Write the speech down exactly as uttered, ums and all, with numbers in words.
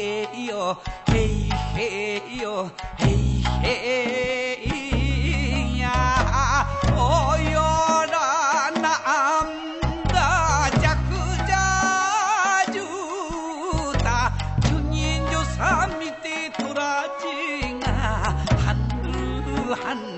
嘿哟，嘿嘿哟，嘿嘿呀，哦哟啦남다 작자주다 주님 조사 밑에 돌아징아 하늘 한